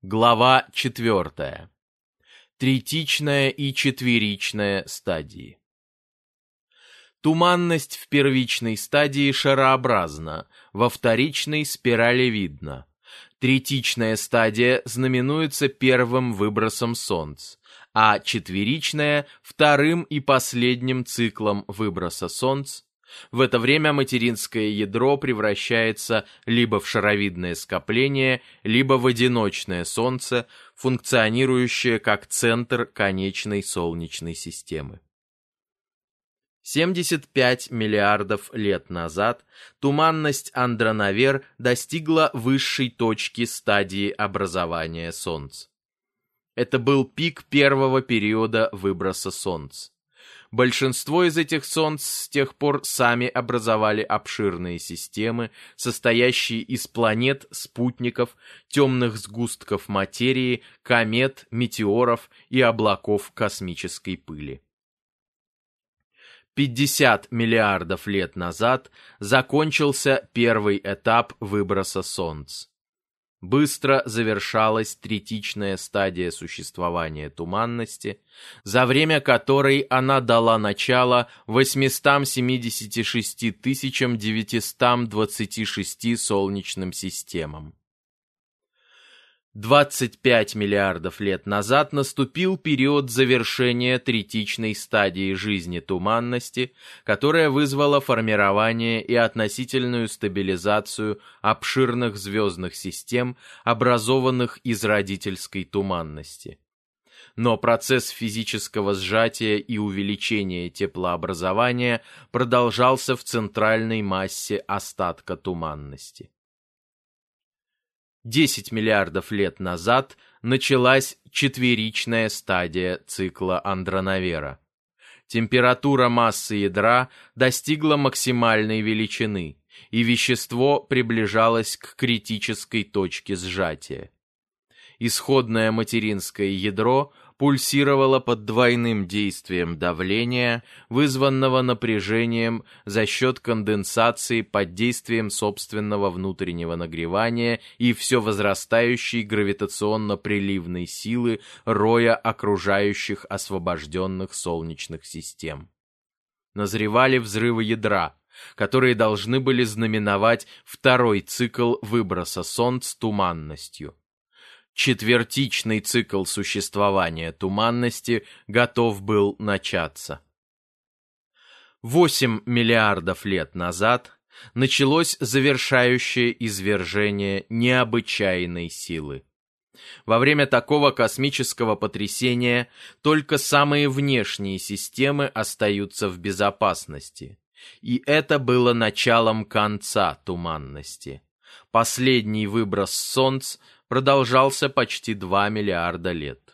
Глава 4. Третичная и четверичная стадии. Туманность в первичной стадии шарообразна, во вторичной спиралевидна. Третичная стадия знаменуется первым выбросом Солнца, а четверичная – вторым и последним циклом выброса Солнца. В это время материнское ядро превращается либо в шаровидное скопление, либо в одиночное Солнце, функционирующее как центр конечной Солнечной системы. 75 миллиардов лет назад туманность Андронавер достигла высшей точки стадии образования Солнца. Это был пик первого периода выброса Солнца. Большинство из этих солнц с тех пор сами образовали обширные системы, состоящие из планет, спутников, темных сгустков материи, комет, метеоров и облаков космической пыли. 50 миллиардов лет назад закончился первый этап выброса Солнца. Быстро завершалась третичная стадия существования туманности, за время которой она дала начало 876 926 солнечным системам. 25 миллиардов лет назад наступил период завершения третичной стадии жизни туманности, которая вызвала формирование и относительную стабилизацию обширных звездных систем, образованных из родительской туманности. Но процесс физического сжатия и увеличения теплообразования продолжался в центральной массе остатка туманности. 10 миллиардов лет назад началась четверичная стадия цикла Андронавера. Температура массы ядра достигла максимальной величины, и вещество приближалось к критической точке сжатия. Исходное материнское ядро пульсировало под двойным действием давления, вызванного напряжением за счет конденсации под действием собственного внутреннего нагревания и все возрастающей гравитационно-приливной силы роя окружающих освобожденных солнечных систем. Назревали взрывы ядра, которые должны были знаменовать второй цикл выброса Солнца туманностью. Четвертичный цикл существования туманности готов был начаться. 8 миллиардов лет назад началось завершающее извержение необычайной силы. Во время такого космического потрясения только самые внешние системы остаются в безопасности, и это было началом конца туманности. Последний выброс Солнца продолжался почти 2 миллиарда лет.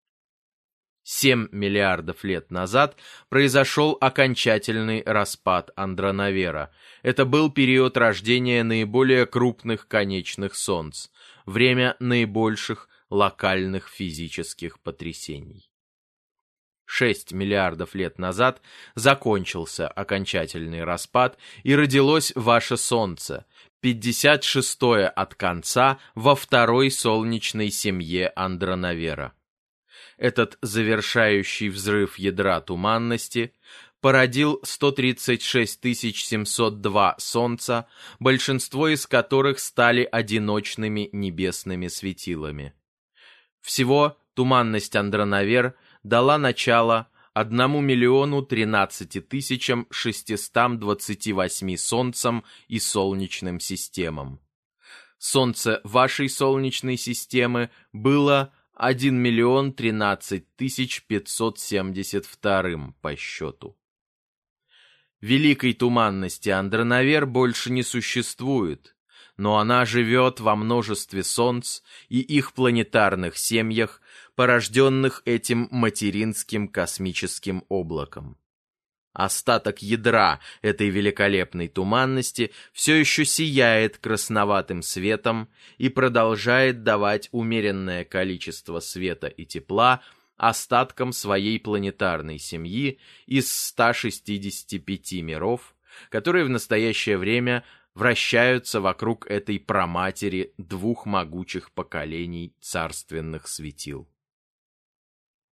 7 миллиардов лет назад произошел окончательный распад Андронавера. Это был период рождения наиболее крупных конечных солнц, время наибольших локальных физических потрясений. 6 миллиардов лет назад закончился окончательный распад и родилось ваше Солнце, 56-е от конца во второй солнечной семье Андронавера. Этот завершающий взрыв ядра туманности породил 136 702 Солнца, большинство из которых стали одиночными небесными светилами. Всего туманность Андронавер дала начало 1 013 628 Солнцам и солнечным системам. Солнце вашей солнечной системы было 1 013 572 по счету. Великой туманности Андронавер больше не существует, но она живет во множестве солнц и их планетарных семьях, порожденных этим материнским космическим облаком. Остаток ядра этой великолепной туманности все еще сияет красноватым светом и продолжает давать умеренное количество света и тепла остаткам своей планетарной семьи из 165 миров, которые в настоящее время вращаются вокруг этой праматери двух могучих поколений царственных светил.